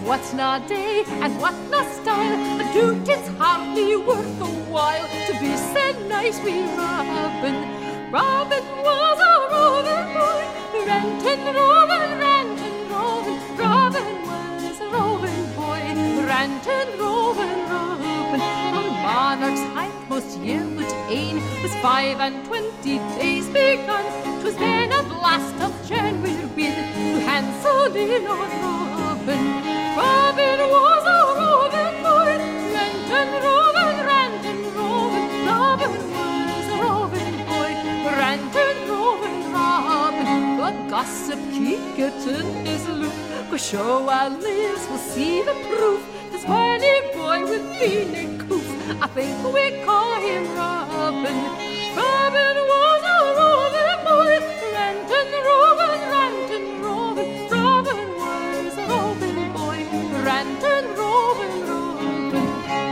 what's not day and what not style. A dude, it's hardly worth a while to be said nice wee Robin. Robin was a roving boy, rantin' Robin, rantin' Robin. Robin was a roving boy, rantin' Robin, Robin. On monarch's hindmost year but ain was 25 days begun. 'Twas then a blast of January wind to handsel in on Robin. Robin was a roving boy, rantin' Robin, rantin' Robin. Robin was a roving boy, rantin' Robin, Robin. But gossip keep in his loop, 'cause show our lives will see the proof. This whiny boy with beanie coof, I think we call him Robin. Robin was a roving boy, rantin' Robin, rantin' Robin. Robin was a roving boy, rantin' Robin, Robin.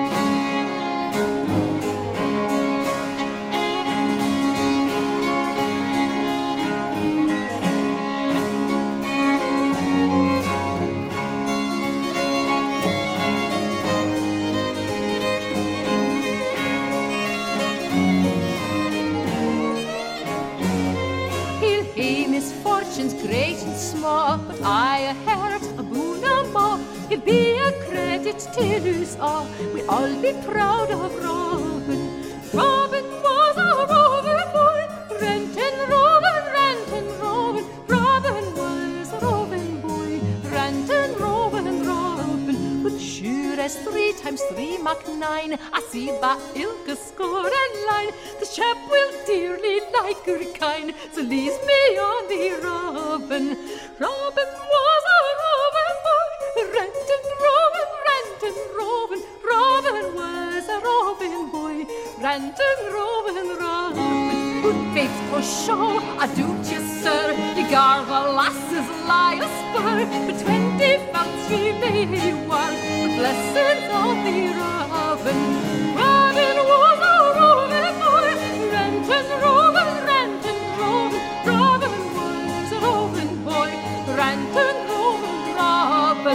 Misfortunes great and small, but I a heart, a boon a more. He'll be a credit till us all. We'll all be proud of Robin. Robin was a roving boy, rantin' Robin, rantin' Robin. Robin was a roving boy, rantin' Robin, Robin. But sure as 3 times 3 mak 9, I see by ilke score and line. The chap will dearly like her kind, so leaves me on the Robin. Robin was a roving boy, rantin' Robin, rantin' Robin. Robin was a roving boy, rantin' Robin, Robin. Good faith for show, I do to you, sir. You gar the lasses lie a spur, for 20 pounds we may one. But blessed on the Robin. Robin was a roving boy, rantin' Robin, rantin' Robin. Robin was a roving boy, rantin' Robin, Robin.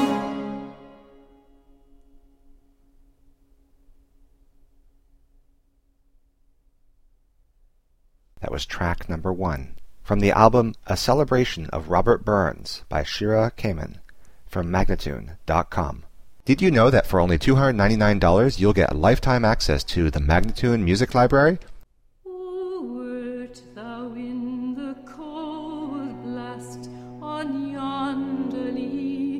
That was track number 1 from the album A Celebration of Robert Burns by Shira Kamen from Magnatune.com. Did you know that for only $299 you'll get lifetime access to the Magnatune Music Library? Oh, wert thou in the cold blast on yonder lea,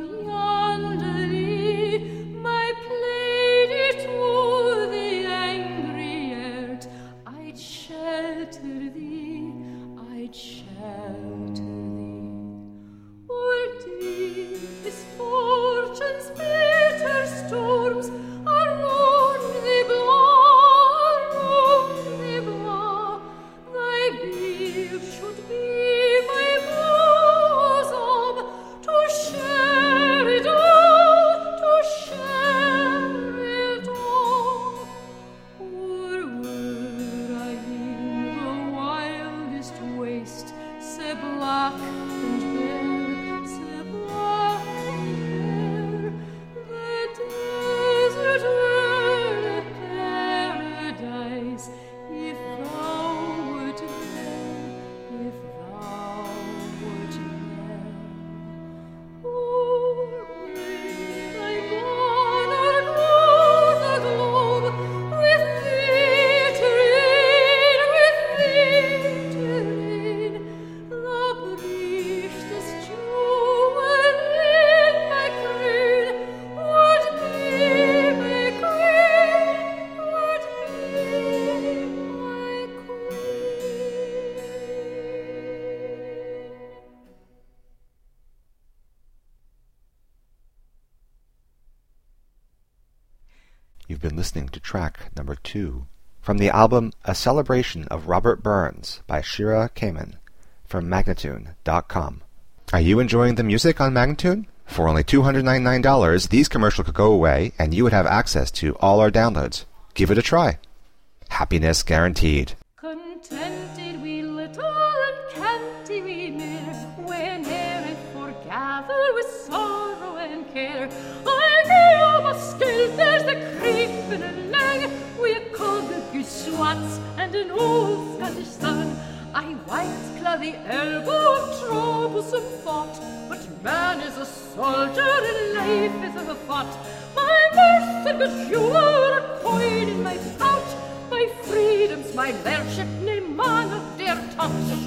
my lady to the angry airt, I'd shelter thee, I'd shelter thee. Or deep misfortunes, bitter storms, around thee blow, thy beam should be my bosom, to share it all, to share it all. Or were I in the wildest waste, sae black and bare, sae black and bare, the desert were a paradise, if thou wert there, if thou wert there. Oh, may thy monarch rule the globe, with thee to reign, the brichtest jewel in my crown would be my queen, would be my queen. You've been listening to track number 2 from the album A Celebration of Robert Burns by Shira Kamen from Magnatune.com. Are you enjoying the music on Magnatune? For only $299, these commercials could go away and you would have access to all our downloads. Give it a try. Happiness guaranteed. Contented we little and canty we mere, whene'er it foregather with sorrow and care. an old Scottish song. I once clad the elbow of troublesome thought, but man is a soldier and life is a fought. My mirth and good humour are coin in my pouch, my freedom's my lordship, nae man of dare touch.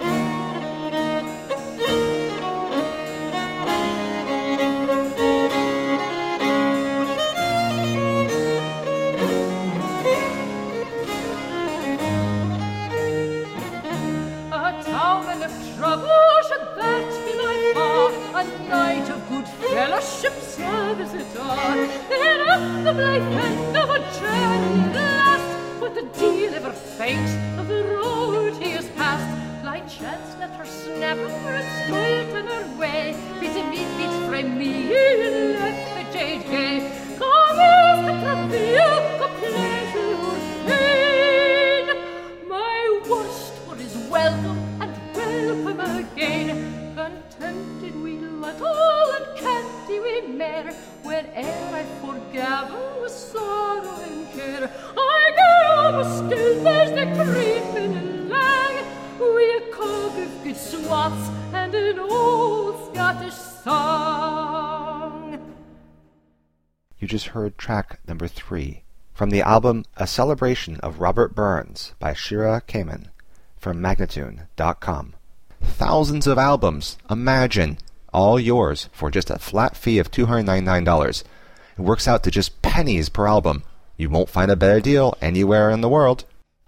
A night of good fellowship service it on. Then up the blithe end of a journey last, but the deal ever thinks of the road he has passed. Blind chance let her snap her and straight in her way. Beat a meat, beat frae me, and left the jade gay. Come is the travail, the pleasure pain. My worst for is welcome and welcome again. Contented we little and canty we mere, whene'er I forgather with sorrow and care. I go but still there's the creeping along, wi' a cog of good swats and an old Scottish song. You just heard track number 3 from the album A Celebration of Robert Burns by Shira Kamen from Magnatune.com. Thousands of albums, imagine, all yours for just a flat fee of $299. It works out to just pennies per album. You won't find a better deal anywhere in the world.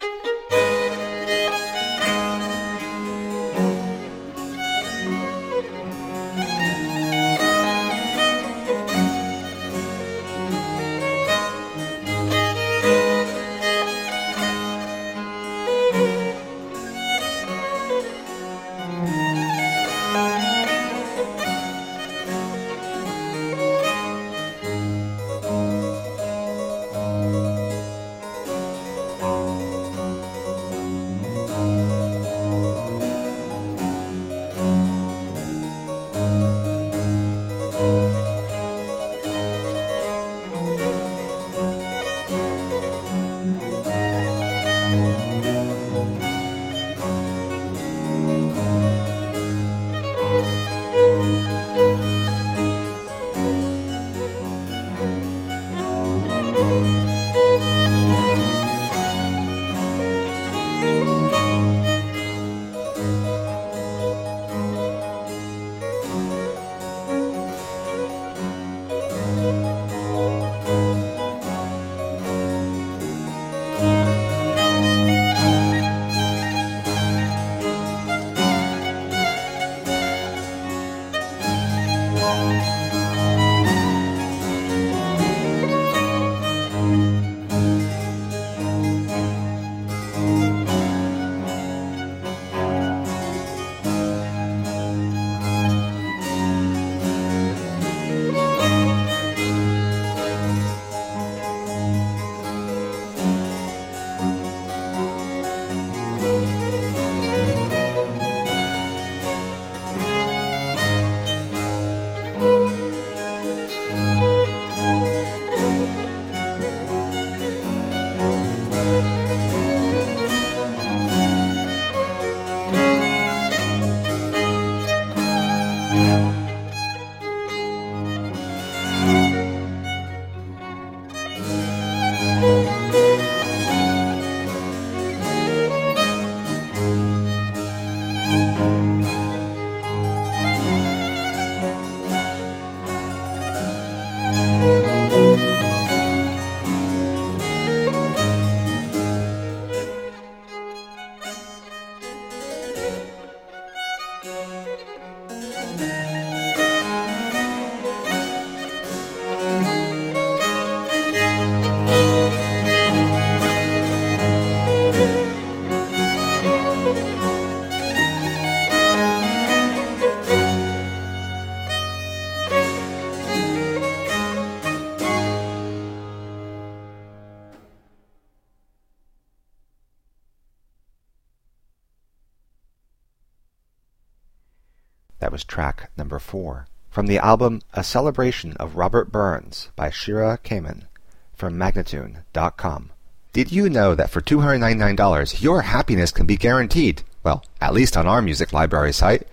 That was track number 4 from the album A Celebration of Robert Burns by Shira Kamen from Magnatune.com. Did you know that for $299, your happiness can be guaranteed? Well, at least on our music library site.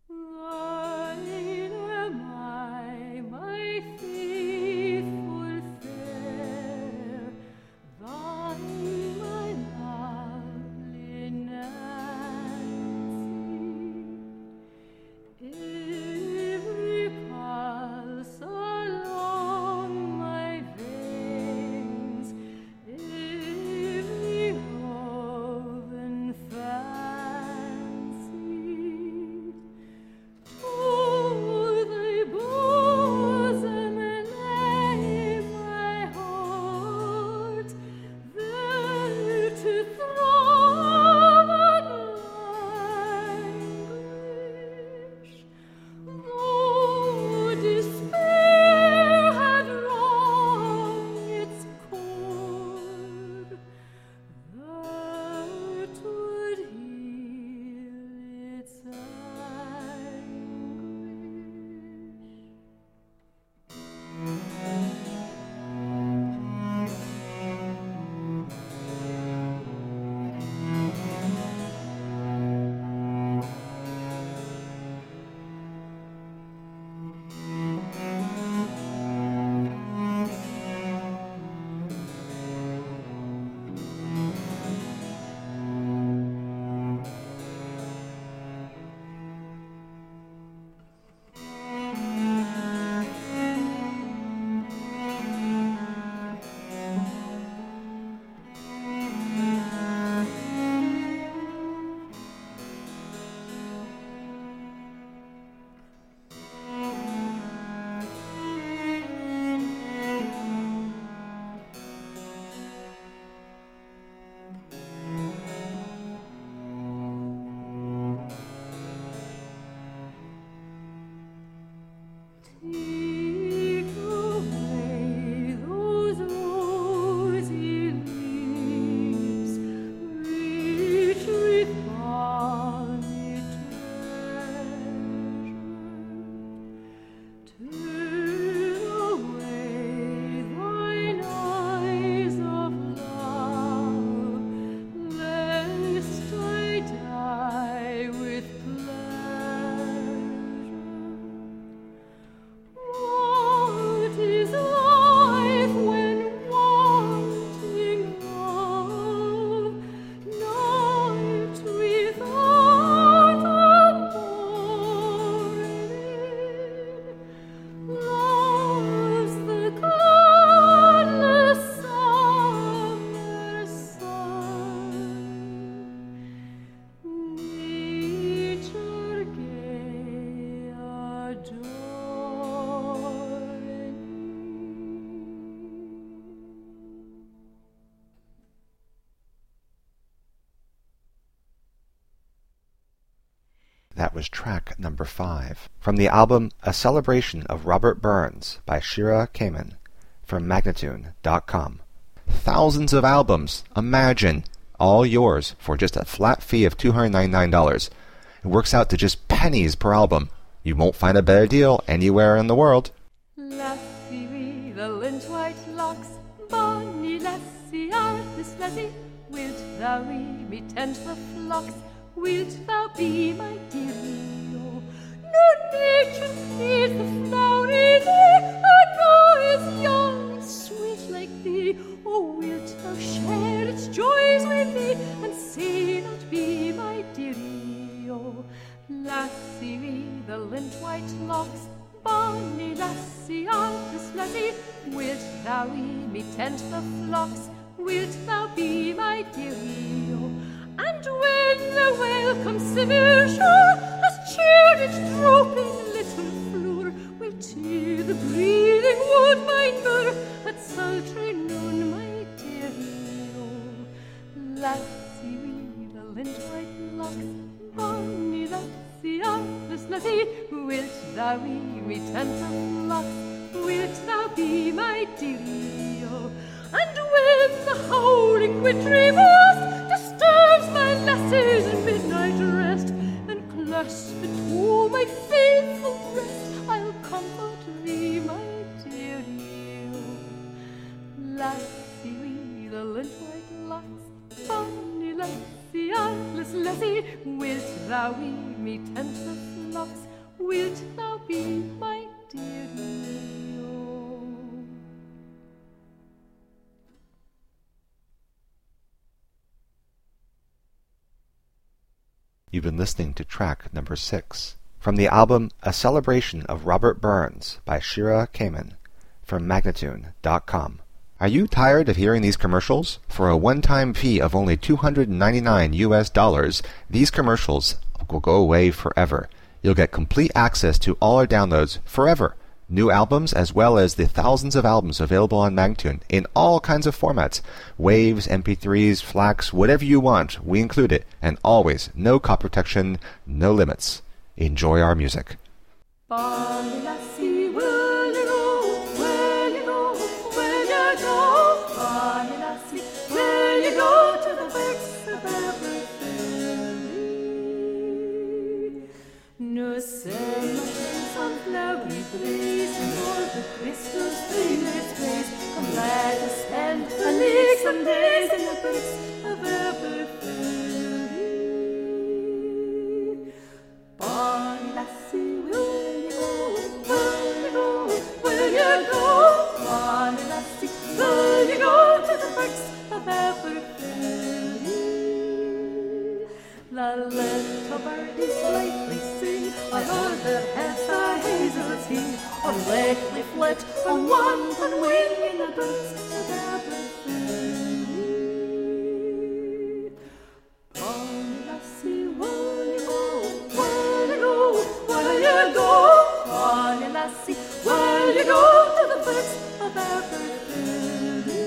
That was track number 5 from the album A Celebration of Robert Burns by Shira Kamen from Magnatune.com. Thousands of albums, imagine, all yours for just a flat fee of $299. It works out to just pennies per album. You won't find a better deal anywhere in the world. Lassie, the lint white locks, bonny lassie, artless lassie, wilt thou me tend the flocks? Wilt thou be my dearie? Oh, no nature sees the flowery thee, no is young and sweet like thee. Oh, wilt thou share its joys with me, and say not be my dearie? Oh, lassie, the lint white locks, bonny lassie, artless lassie, wilt thou me tend the flocks? Wilt thou be my dearie? Oh, and when the welcome civil shore has cheered its drooping little floor, will to the breathing woodbine moor at sultry noon, my dearie? Oh, lassie, the lint white locks, bonny lassie, artless lassie, wilt thou me tend the flocks? Wilt thou be my dearie? Oh, and when the howling wintry blast disturbs my lassie's midnight rest, and clasped to my faithful breast, I'll comfort thee, my dearie. Oh, lassie, the lint white locks, bonny lassie, artless lassie, wilt thou wi' me tent the flocks, wilt thou be my dearie, oh. You've been listening to track number 6 from the album A Celebration of Robert Burns by Shira Kamen from Magnatune.com. Are you tired of hearing these commercials? For a one-time fee of only $299, these commercials will go away forever. You'll get complete access to all our downloads forever. New albums as well as the thousands of albums available on Magnatune in all kinds of formats. Waves, MP3s, FLACs, whatever you want, we include it. And always, no copy protection, no limits. Enjoy our music. Bonny lassie, will you go? Will you go? Will you go? Bonny lassie, will you go to the banks of Aberfilly? No cemeteries on flowery breeze, and all the crystals fill its place. I'm glad to spend a league some days in the banks of Aberfilly. Bonny lassie, will you go? Will you go? Will you go? Bonny lassie, will you go to the banks of Aberfilly? The little birdies lightly sing by all the heads the hazel tea, on lightly flit on wanton wing in the banks of Aberfilly. Bonny lassie, will you go? Will you go? Will you go? Bonny lassie, will you go to the banks of Aberfilly?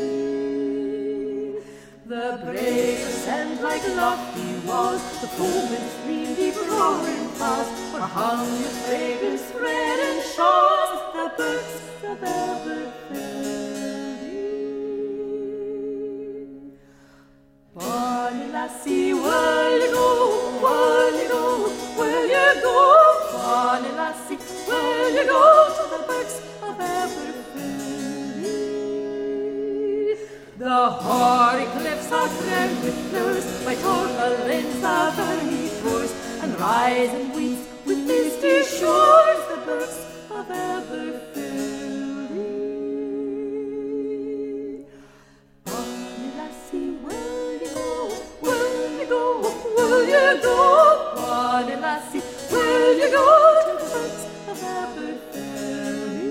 The breakers stand like lofty walls, the foaming stream deep roaring fast, where hung the fragrance thread and shawls, the banks of Aberfilly. Bonny lassie, will you go? Will you go? Will you go? Bonny lassie, will you go to the banks of Aberfilly? The hoary cliffs are crowned with flowers, by Torvallin's the valley pours, and rising weeds with misty shores, the banks of Aberfilly. Bonny lassie, will you go? Will you go? Will you go? Bonny lassie, will you go to the banks of Aberfilly?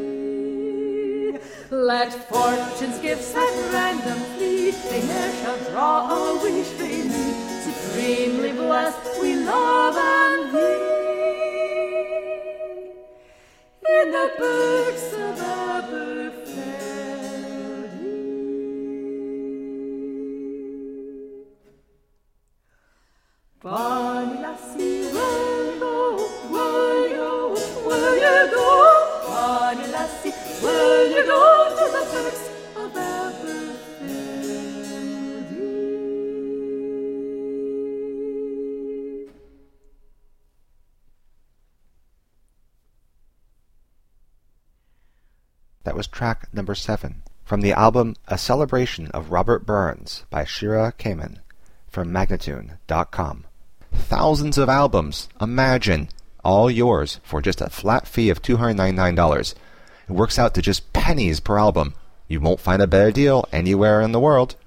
Let fortune's gifts at random flee, they ne'er shall draw a wish from me. Supremely blessed we love and thee in the banks of Aberfilly. Bonny lassie, will you go? Will you go? Will you go? Bonny lassie, will you go to the banks of Aberfilly? That was track number 7 from the album A Celebration of Robert Burns by Shira Kamen from Magnatune.com. Thousands of albums, imagine, all yours for just a flat fee of $299. It works out to just pennies per album. You won't find a better deal anywhere in the world.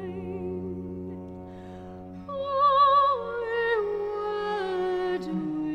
Do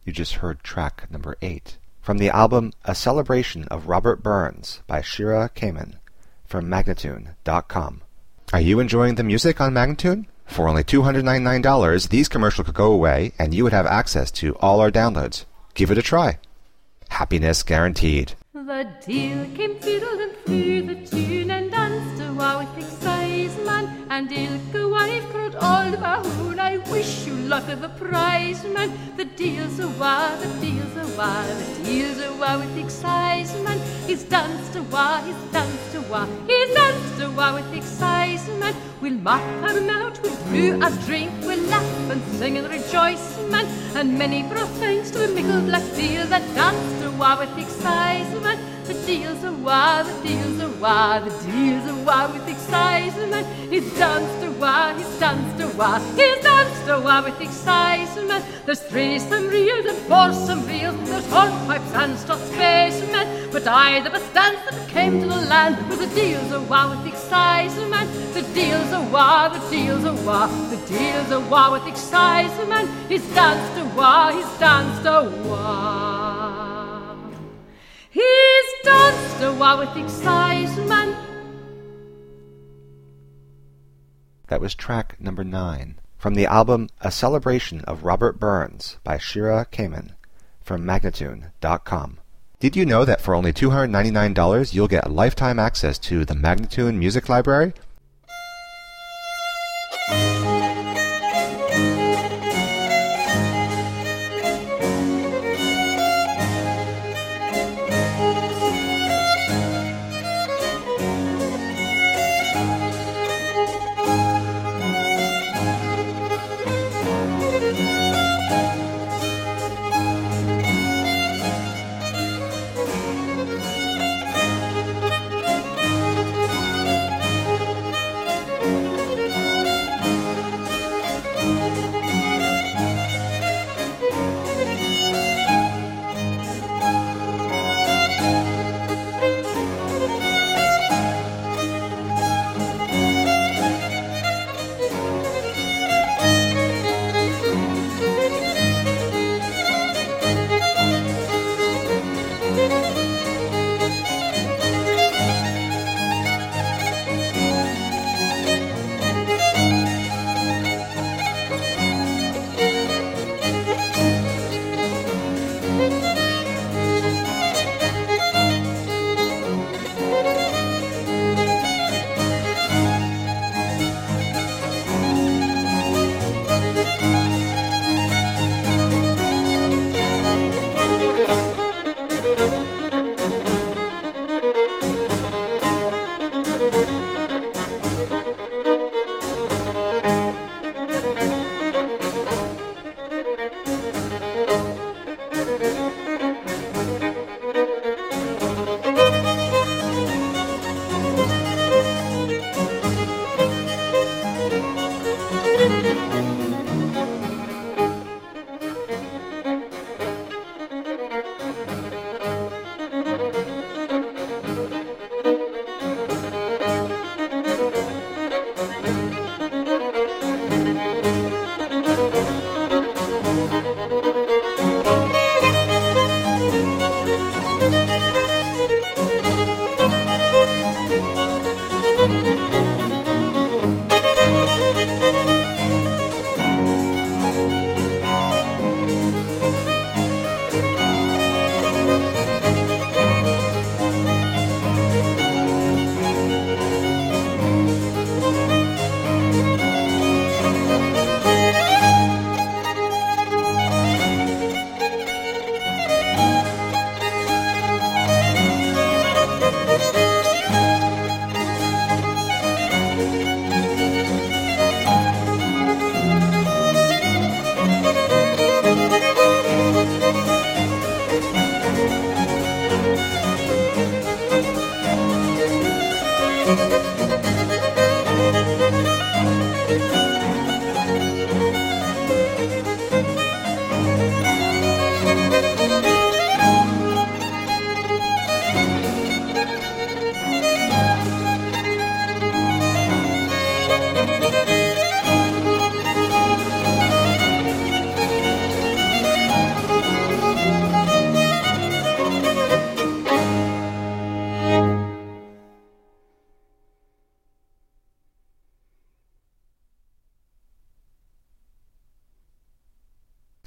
You just heard track number 8 from the album A Celebration of Robert Burns by Shira Kamen from Magnatune.com. Are you enjoying the music on Magnatune? For only $299, these commercials could go away and you would have access to all our downloads. Give it a try. Happiness guaranteed. The deil came fiddling through the tune and danced a while with exciseman, and ilka wife cried all the bahoon, I wish you luck of the prize man. The deil's a wah, the deil's a wah, the deil's a wah with exciseman. He's danced a wah, he's danced a wah, he's danced a wah with exciseman. We'll mock our mouth, we'll brew a drink, we'll laugh and sing and rejoice, man. And many brought thanks to a mickle black deil that danced a wah with exciseman. The deil's a wah, the deil's a wah, the deil's a wah with exciseman. He's danced a wah, he's danced a wah, he's danced a wah with exciseman. There's threesome reels and foursome reels, there's hornpipes and stuff spacemen. But I, the best dance that came to the land, was the deil's a wah with exciseman. The deil's a wah, the deil's a wah, the deil's a wah with exciseman. He's danced a wah, he's danced a wah. He's danced a wah with exciseman. That was track number 9 from the album A Celebration of Robert Burns by Shira Kamen from Magnatune.com. Did you know that for only $299 you'll get lifetime access to the Magnatune Music Library?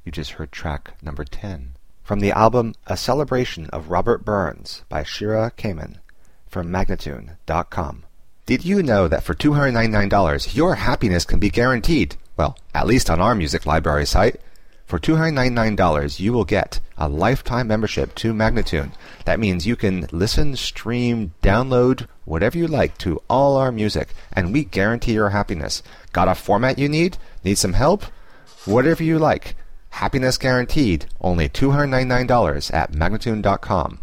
You just heard track number 10 from the album A Celebration of Robert Burns by Shira Kamen from Magnatune.com. Did you know that for $299 your happiness can be guaranteed? Well, at least on our music library site. For $299 you will get a lifetime membership to Magnatune. That means you can listen, stream, download, whatever you like to all our music, and we guarantee your happiness. Got a format you need? Need some help? Whatever you like. Happiness guaranteed. Only $299 at Magnatune.com.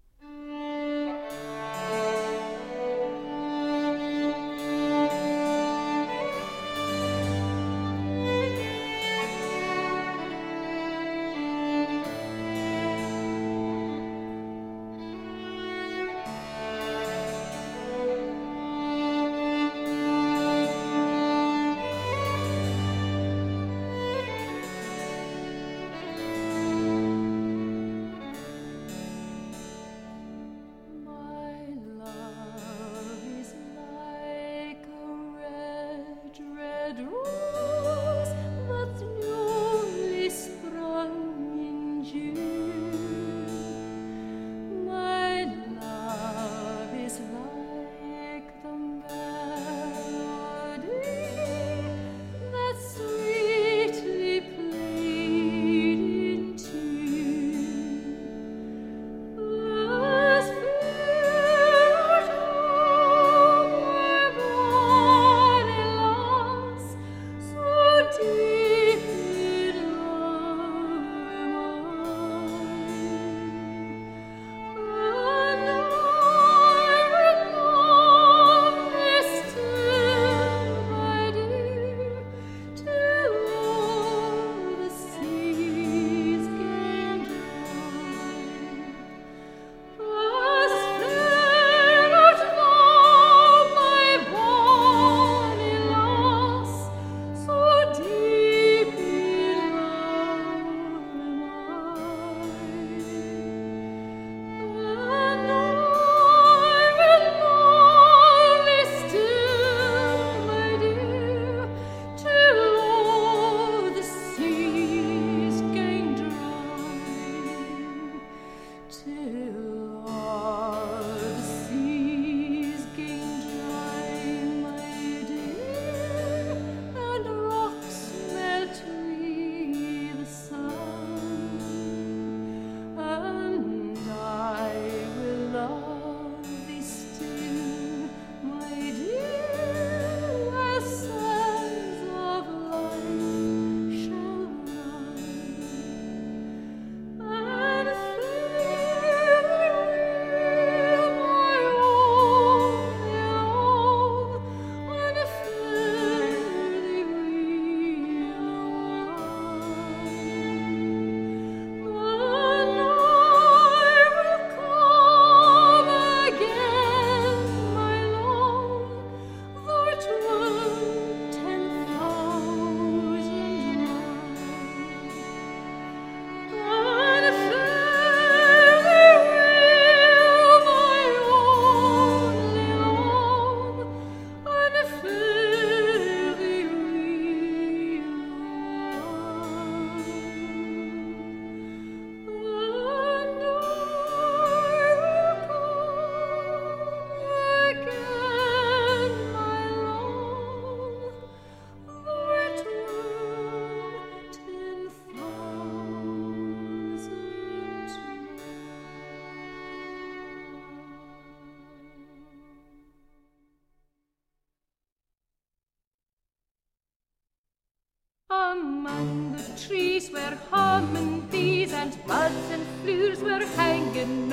Among the trees where humming bees and buds and flowers were hanging,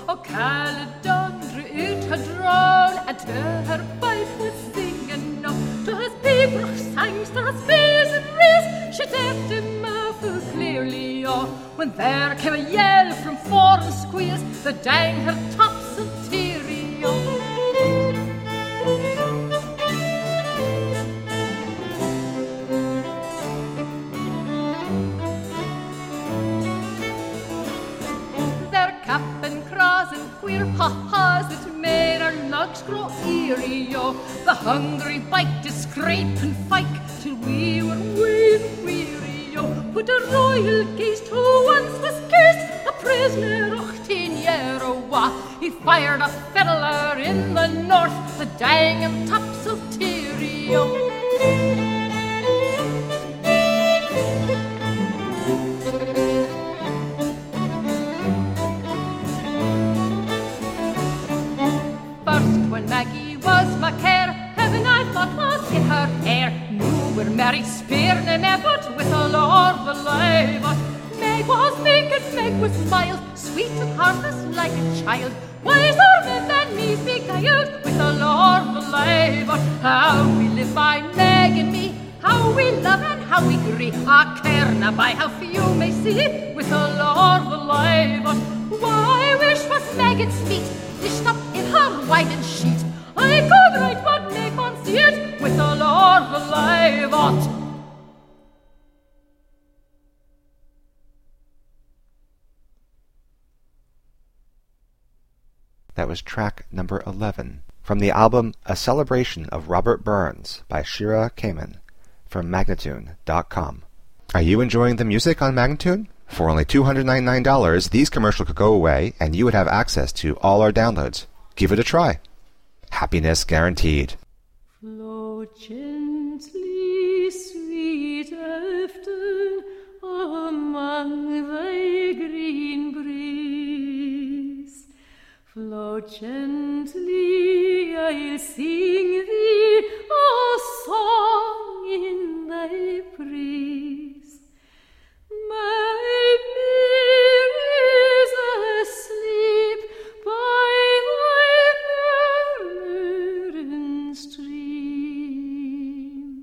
Caledondra ut had drawn, and to her pipe was singing, to his pibroch sangs, to his bees and rees, she decked him full clearly, when there came a yell from foreign squeers, the dang her tops and teary, queer ha-has that made our lugs grow eerie, the hungry bite to scrape and fight till we were weary, Put the royal geist who once was cursed, a prisoner 18 year awa. He fired a fiddler in the north, the dang him tops of Tyrio. First when Maggie was my care, heaven I thought was in her hair. New were Mary Spearna Mebbot with a Lord alive. Meg was naked, Meg was mild, sweet and harmless like a child. Wiser men than me beguiled with a Lord alive. How we live by Meg and me, how we love and how we agree. I care not by how few may see it with a Lord alive. Why wish was Megan's feet dished up in her winding sheet? I could write but make one see it with a Lord alive. That was track number 11 from the album A Celebration of Robert Burns by Shira Kamen from Magnatune.com. Are you enjoying the music on Magnatune? For only $299, these commercials could go away and you would have access to all our downloads. Give it a try. Happiness guaranteed. Flow gently, sweet Afton, among thy green breeze. Flow gently, I'll sing thee a song in thy praise. My mirror is asleep by thy murmuring stream.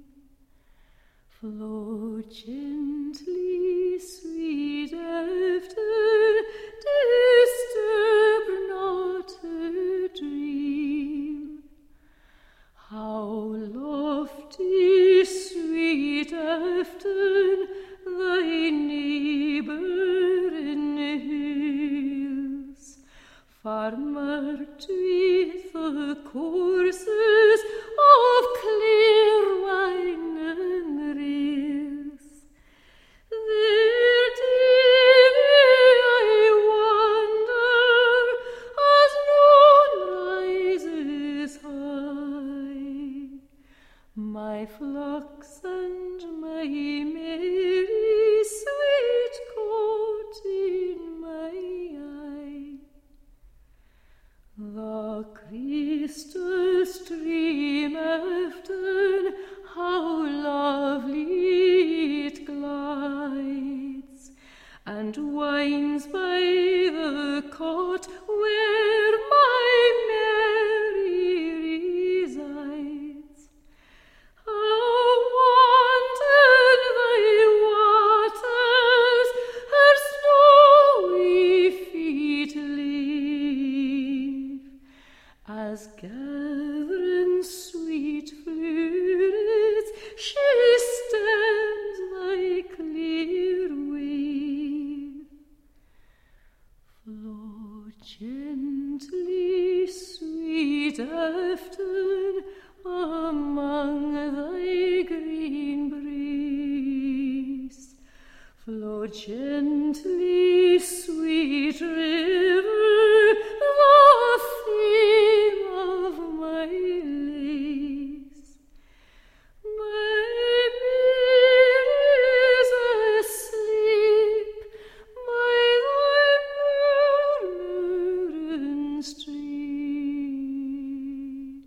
Flow gently, sweet Afton, disturb not her dream. How lofty, sweet Afton, thy neighbouring hills, far marked with the courses of clear winding rills. There daily I wander as noon rises high. My flocks and my merry sweet coat in my eye. The crystal stream Afton, how lovely it glides, and winds by the cot where my Mary resides. How wanton thy waters her snowy feet leave, as gathering sweet flowers she stems thy clear wave. Flow gently, sweet Afton, among thy green breeze. Flow gently, sweet river, the theme of my lace. My mirror is asleep by thy murmuring stream.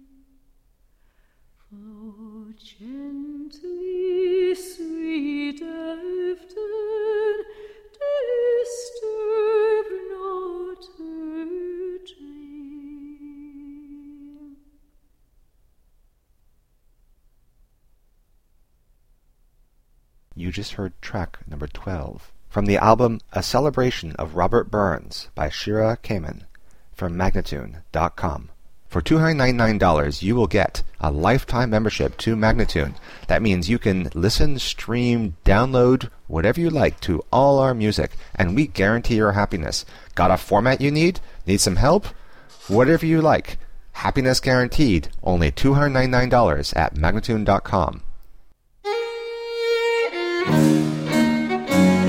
Flow gently, sweet Afton, disturb not her dream. You just heard track number 12 from the album A Celebration of Robert Burns by Shira Kamen from Magnatune.com. For $299, you will get a lifetime membership to Magnatune. That means you can listen, stream, download, whatever you like to all our music, and we guarantee your happiness. Got a format you need? Need some help? Whatever you like. Happiness guaranteed. Only $299 at Magnatune.com.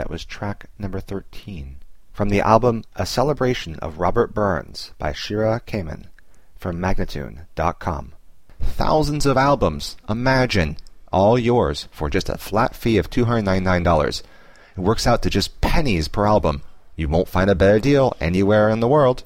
That was track number 13. From the album A Celebration of Robert Burns by Shira Kamen from Magnatune.com. Thousands of albums, imagine, all yours for just a flat fee of $299. It works out to just pennies per album. You won't find a better deal anywhere in the world.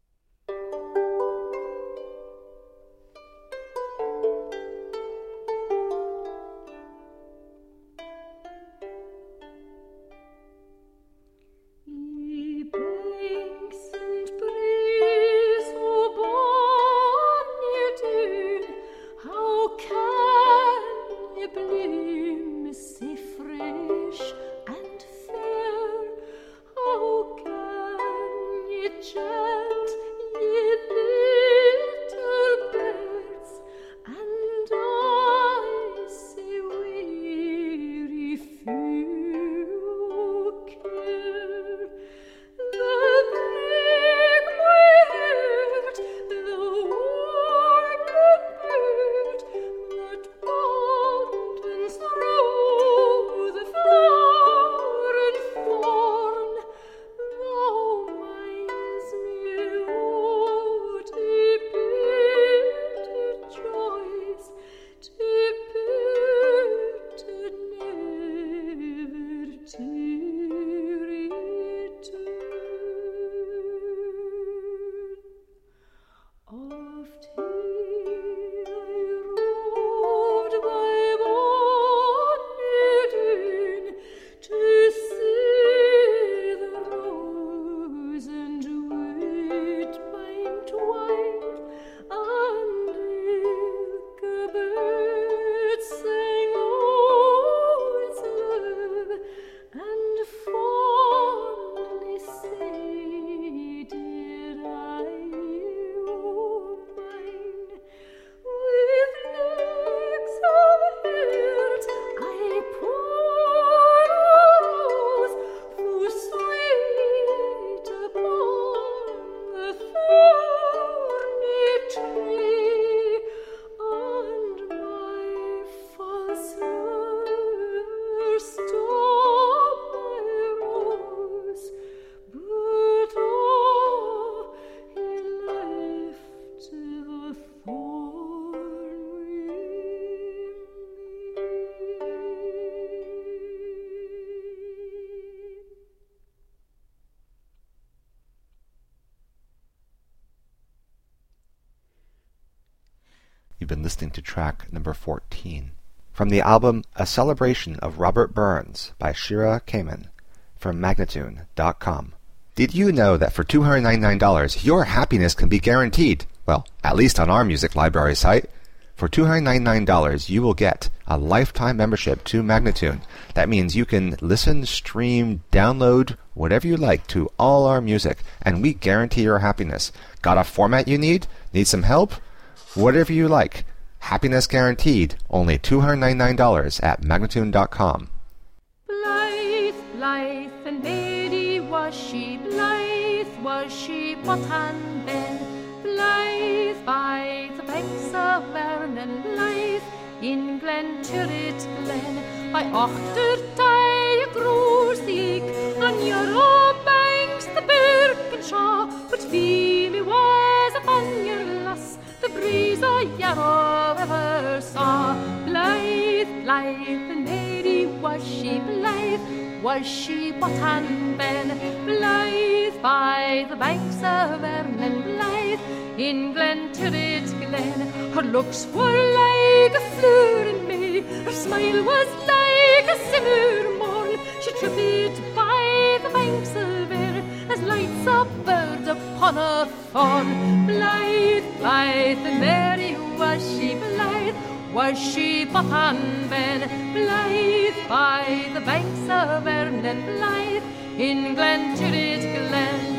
You've been listening to track number 14. From the album A Celebration of Robert Burns by Shira Kamen from Magnatune.com. Did you know that for $299 your happiness can be guaranteed? Well, at least on our music library site. For $299 you will get a lifetime membership to Magnatune. That means you can listen, stream, download, whatever you like to all our music, and we guarantee your happiness. Got a format you need? Need some help? Whatever you like. Happiness guaranteed. Only $299 at Magnatune.com. Blythe, blithe, and Lady was she, blithe was she, what and then? Blythe by the banks of Vernon, blithe in Glen Turret Glen. I ochter die a grosig on your banks the Birkenshaw, but feel me was upon your lass. The breeze I yarrow ever saw. Blythe, blithe, and lady was she, blithe was she, what and ben? Blythe by the banks of Vernon, blithe in Glen Turret Glen. Her looks were like a flower in May, her smile was like a summer morn. She tripped by the banks of Ver as lights a bird upon a thorn. Blythe, blithe, and merry was she, blithe was she, but and ben? Blythe by the banks of Vernon, blithe in Glen Turret Glen.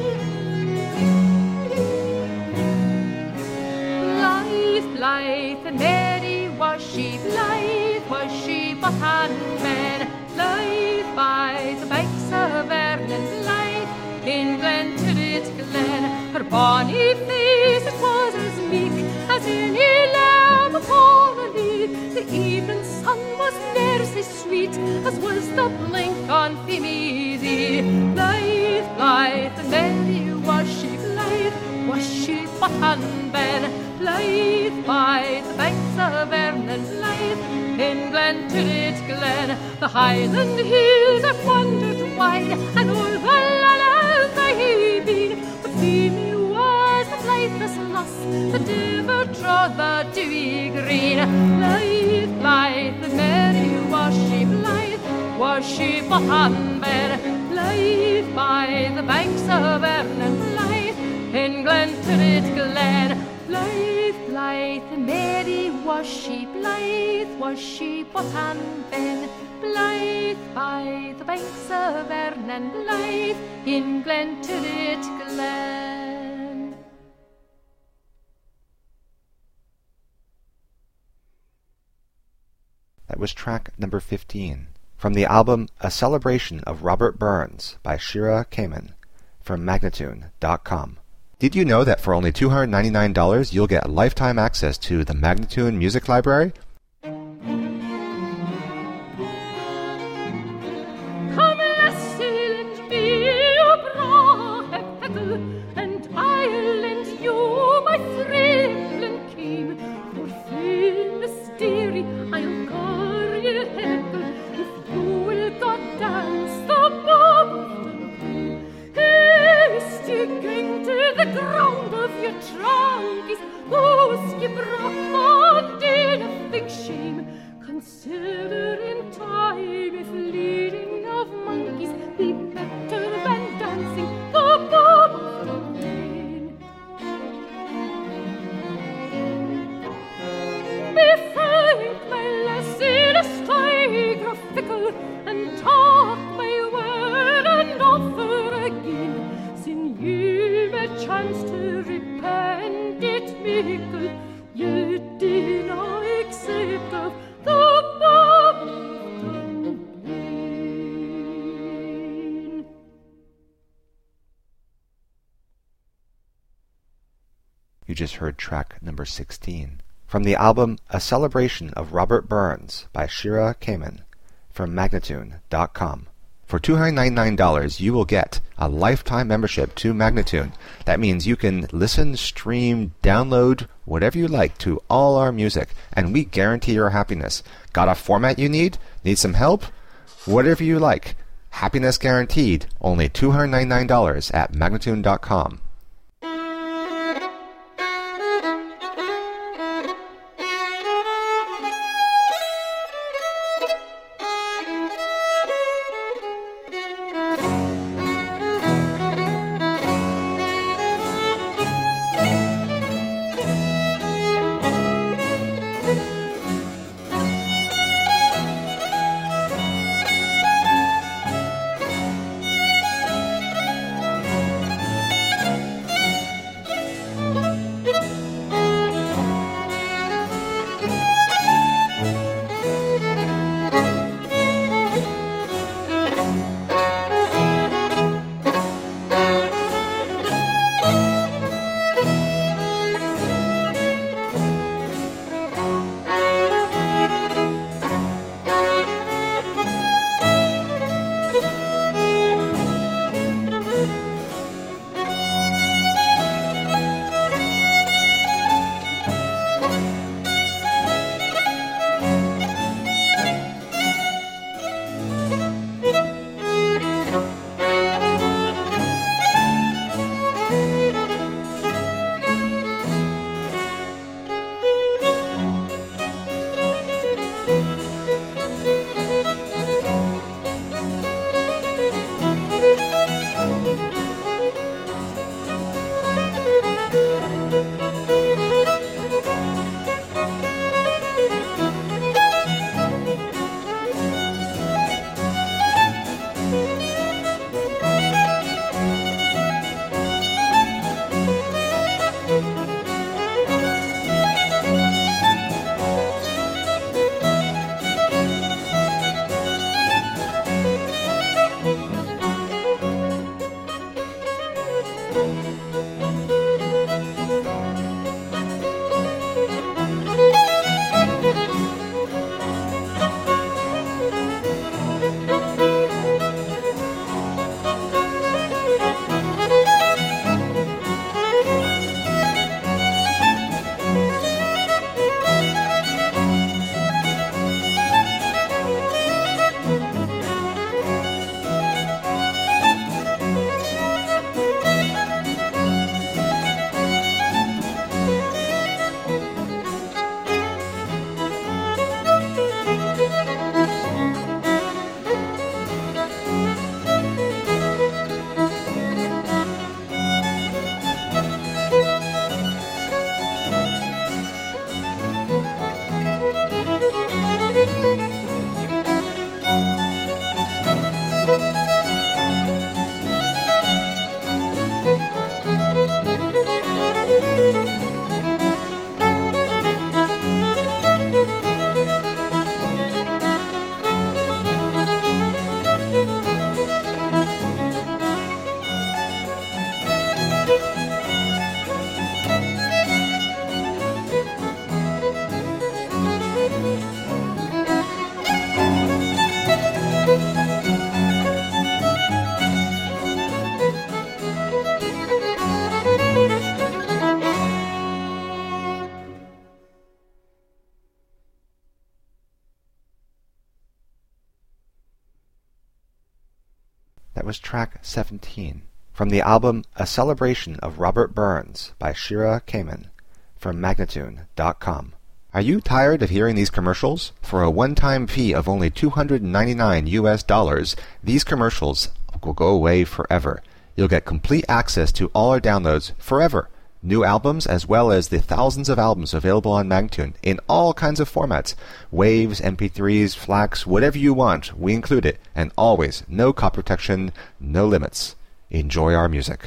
Blithe but and Ben, live by the banks of Vernon, live in Glenturret Glen. Her bonny face it was as meek as any lamb upon a lea. The evening sun was ne'er so sweet as was the blink on Femeasy. Blithe, blithe, and merry was she, but and Ben, blithe by the banks of Vernon, blithe in Glenturret Glen. The Highland hills have wandered wide, and all the lands I have been, but Pheme was the blitheless lass that ever trod the dewy green. Blithe, blithe, and merry was she, but and Ben, blithe by the banks of Vernon, blithe in Glenturret Glen. Blithe, blithe, and merry was she, but and Ben, blithe by the banks of Vernon, blithe in Glenturret Glen. That was track number 15 from the album A Celebration of Robert Burns by Shira Kamen from Magnatune.com. Did you know that for only $299 you'll get lifetime access to the Magnatune Music Library? Come, lassie, lend me your bra, peckle, and I'll lend you my thrilling cane. For Phyllis, dearie, I'll gar you heckle if you will go dance the bob of the pane. Hey, sticking to the ground of your trunkies, who's you brought on in a big shame. Consider in time if leading of monkeys be better than dancing the bob of the rain. Be frank, my lassie, lest I grow fickle, and talk my word and offer again. Sin ye may chance to repent it mickle, ye did not accept of the bob of the rain. You just heard track number 16 from the album A Celebration of Robert Burns by Shira Kamen from Magnatune.com. For $299, you will get a lifetime membership to Magnatune. That means you can listen, stream, download, whatever you like to all our music, and we guarantee your happiness. Got a format you need? Need some help? Whatever you like. Happiness guaranteed. Only $299 at Magnatune.com. That was track 17 from the album A Celebration of Robert Burns by Shira Kamen from Magnatune.com. Are you tired of hearing these commercials? For a one-time fee of only $299, these commercials will go away forever. You'll get complete access to all our downloads forever. New albums as well as the thousands of albums available on Magnatune in all kinds of formats. Waves, MP3s, FLACs, whatever you want, we include it. And always, no copy protection, no limits. Enjoy our music.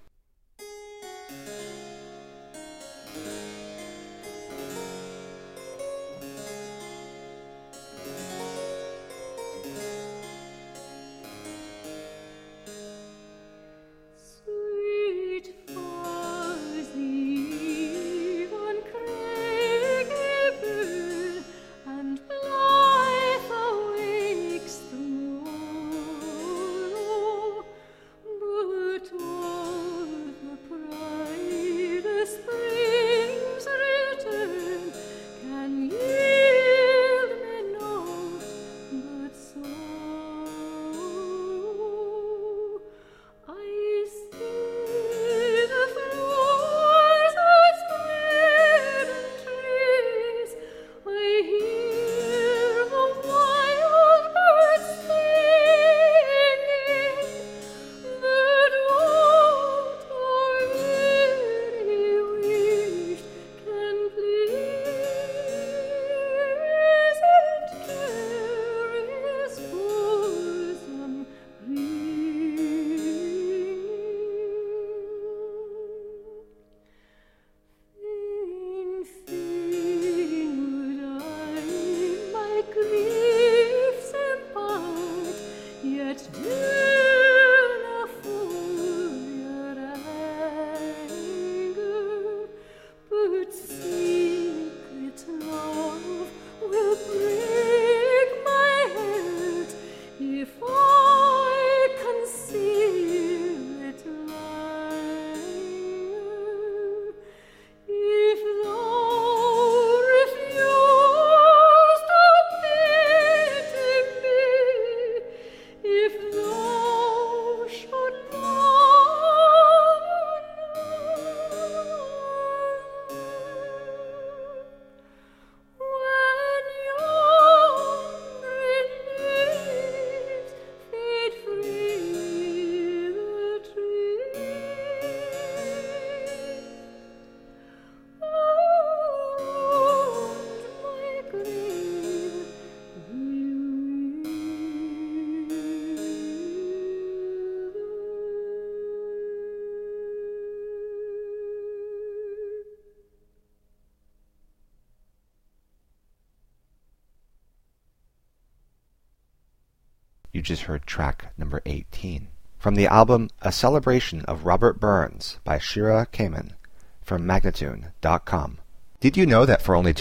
You just heard track number 18 from the album A Celebration of Robert Burns by Shira Kamen from Magnatune.com. Did you know that for only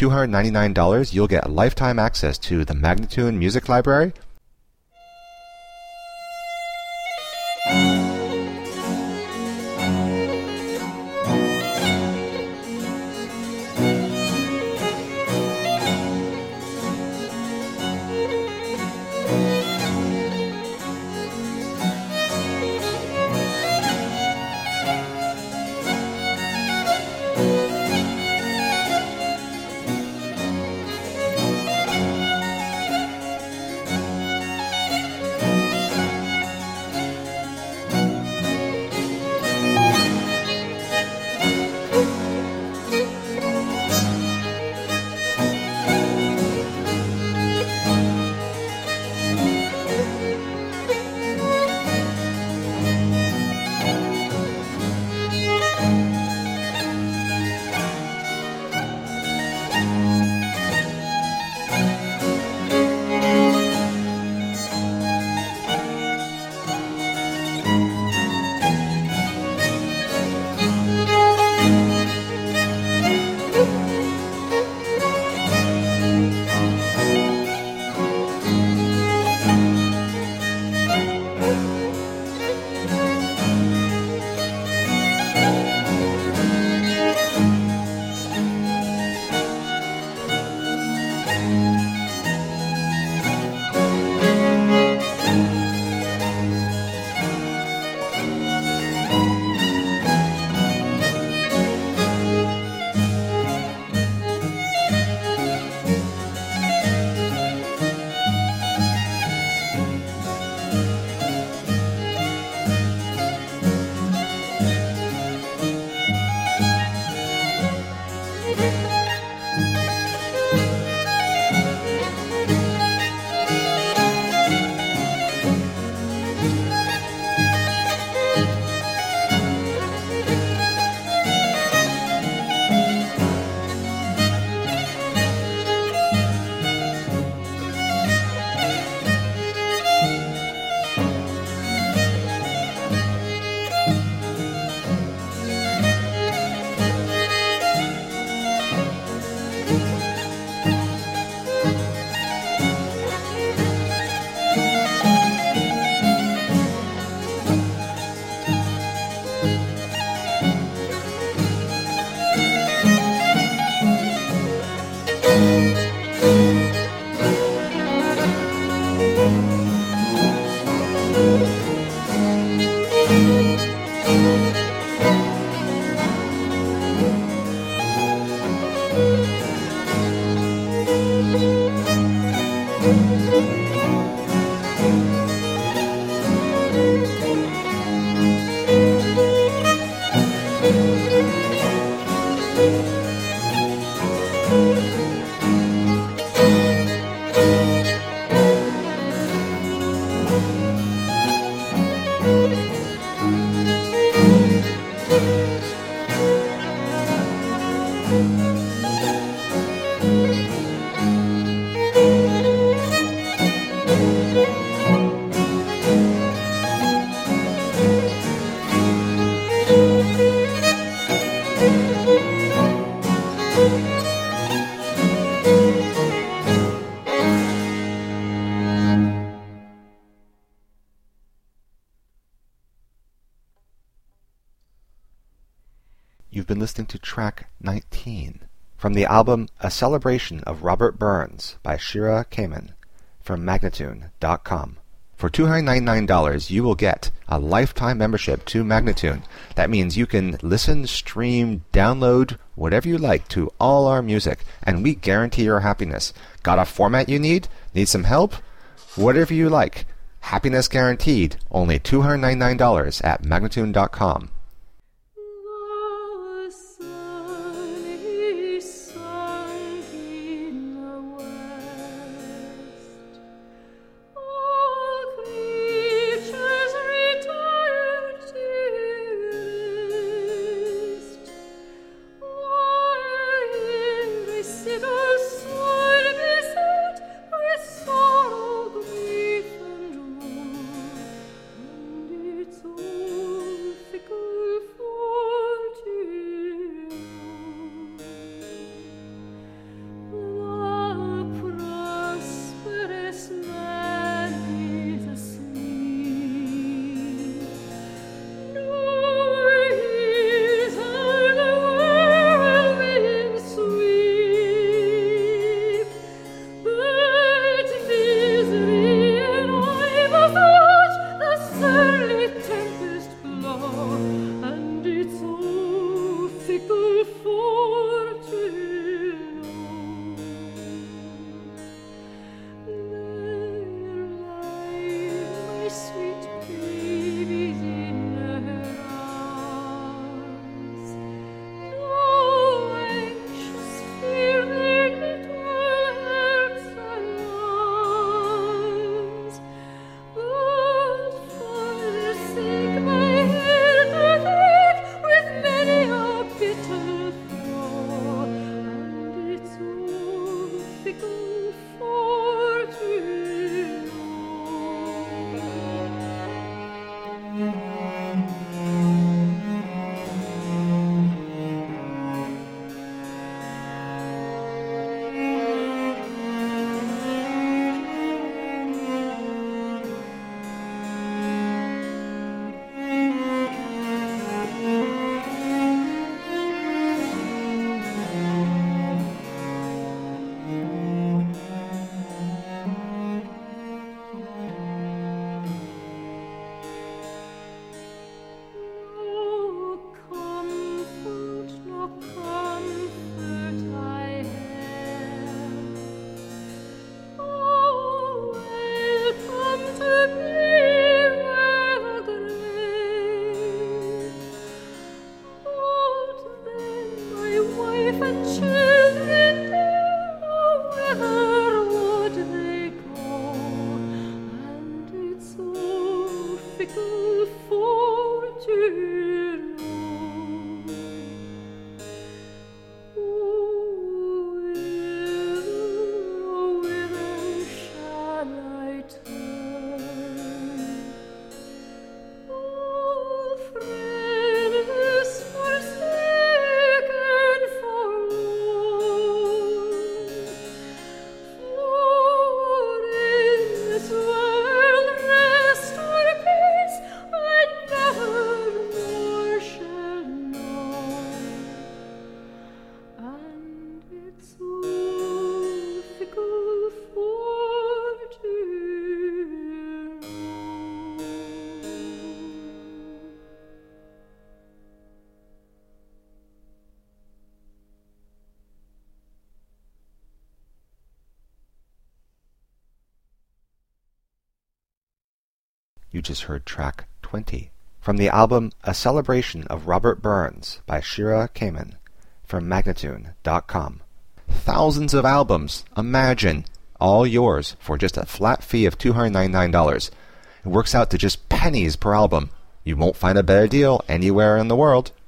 $299 you'll get lifetime access to the Magnatune Music Library? You've been listening to track 19 from the album A Celebration of Robert Burns by Shira Kamen from Magnatune.com. For $299, you will get a lifetime membership to Magnatune. That means you can listen, stream, download, whatever you like to all our music, and we guarantee your happiness. Got a format you need? Need some help? Whatever you like. Happiness guaranteed. Only $299 at Magnatune.com. You just heard track 20 from the album A Celebration of Robert Burns by Shira Kamen from Magnatune.com. Thousands of albums, imagine, all yours for just a flat fee of $299. It works out to just pennies per album. You won't find a better deal anywhere in the world.